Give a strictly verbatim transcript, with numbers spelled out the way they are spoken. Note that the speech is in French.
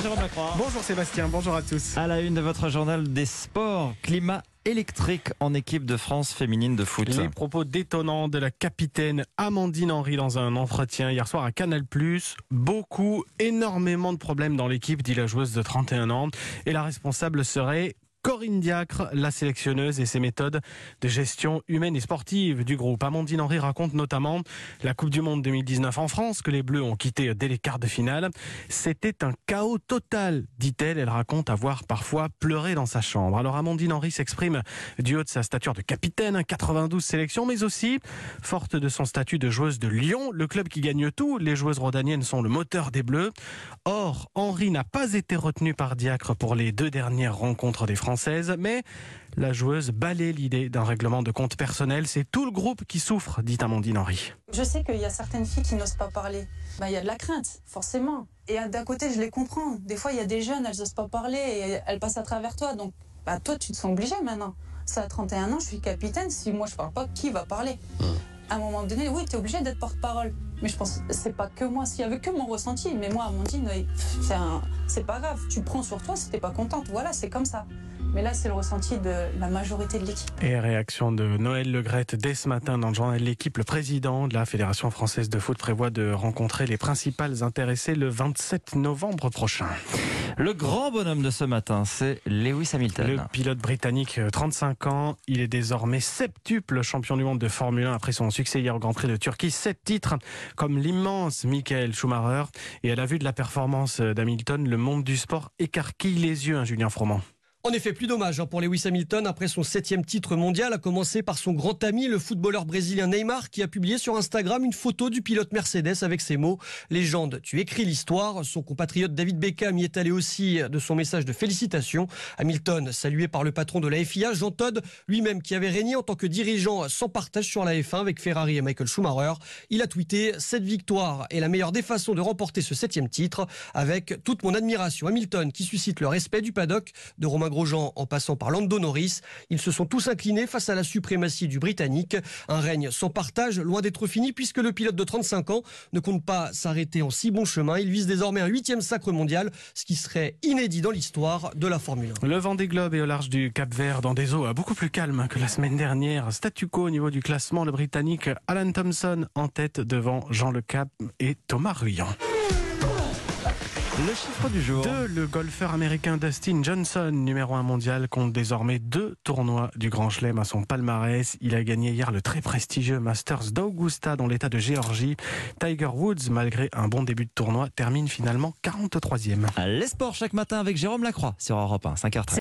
Jérôme Lacroix. Bonjour Sébastien, bonjour à tous. À la une de votre journal des sports, climat électrique en équipe de France féminine de foot. Les propos détonnants de la capitaine Amandine Henry dans un entretien hier soir à Canal plus. Beaucoup, énormément de problèmes dans l'équipe, dit la joueuse de trente et un ans. Et la responsable serait Corinne Diacre, la sélectionneuse, et ses méthodes de gestion humaine et sportive du groupe. Amandine Henry raconte notamment la Coupe du Monde deux mille dix-neuf en France, que les Bleus ont quitté dès les quarts de finale. C'était un chaos total, dit-elle. Elle raconte avoir parfois pleuré dans sa chambre. Alors Amandine Henry s'exprime du haut de sa stature de capitaine, quatre-vingt-douze sélections, mais aussi forte de son statut de joueuse de Lyon, le club qui gagne tout. Les joueuses rhodaniennes sont le moteur des Bleus. Or, Henry n'a pas été retenue par Diacre pour les deux dernières rencontres des Français. Mais la joueuse balaie l'idée d'un règlement de compte personnel. C'est tout le groupe qui souffre, dit Amandine Henry. Je sais qu'il y a certaines filles qui n'osent pas parler. Ben, il y a de la crainte, forcément. Et d'un côté, je les comprends. Des fois, il y a des jeunes, elles n'osent pas parler et elles passent à travers toi. Donc, ben, toi, tu te sens obligé maintenant. Ça a trente et un ans, je suis capitaine. Si moi, je parle pas, qui va parler ? À un moment donné, oui, tu es obligé d'être porte-parole. Mais je pense que c'est pas que moi. S'il y avait que mon ressenti, mais moi, Amandine, c'est, un... c'est pas grave. Tu prends sur toi si t'es pas contente. Voilà, c'est comme ça. Mais là, c'est le ressenti de la majorité de l'équipe. Et réaction de Noël Le Graët dès ce matin dans le journal L'équipe. Le président de la Fédération française de foot prévoit de rencontrer les principales intéressées le vingt-sept novembre prochain. Le grand bonhomme de ce matin, c'est Lewis Hamilton. Le pilote britannique, trente-cinq ans, il est désormais septuple champion du monde de Formule un après son succès hier au Grand Prix de Turquie. Sept titres, comme l'immense Michael Schumacher. Et à la vue de la performance d'Hamilton, le monde du sport écarquille les yeux, hein, Julien Froment. En effet, plus dommage pour Lewis Hamilton après son septième titre mondial, à commencer par son grand ami, le footballeur brésilien Neymar, qui a publié sur Instagram une photo du pilote Mercedes avec ces mots « Légende, tu écris l'histoire ». Son compatriote David Beckham y est allé aussi de son message de félicitations. Hamilton, salué par le patron de la F I A, Jean Todt, lui-même qui avait régné en tant que dirigeant sans partage sur la F un avec Ferrari et Michael Schumacher. Il a tweeté « Cette victoire est la meilleure des façons de remporter ce septième titre, avec toute mon admiration ». Hamilton qui suscite le respect du paddock, de Romain Grosjean en passant par Lando Norris. Ils se sont tous inclinés face à la suprématie du Britannique. Un règne sans partage, loin d'être fini, puisque le pilote de trente-cinq ans ne compte pas s'arrêter en si bon chemin. Il vise désormais un huitième sacre mondial, ce qui serait inédit dans l'histoire de la Formule un. Le Vendée Globe est au large du Cap-Vert, dans des eaux beaucoup plus calmes que la semaine dernière. Statu quo au niveau du classement, le Britannique Alan Thompson en tête devant Jean Le Cap et Thomas Ruyant. Le chiffre du jour. Deux, le golfeur américain Dustin Johnson, numéro un mondial, compte désormais deux tournois du Grand Chelem à son palmarès. Il a gagné hier le très prestigieux Masters d'Augusta dans l'état de Géorgie. Tiger Woods, malgré un bon début de tournoi, termine finalement quarante-troisième. Les sports chaque matin avec Jérôme Lacroix sur Europe un, cinq heures treize.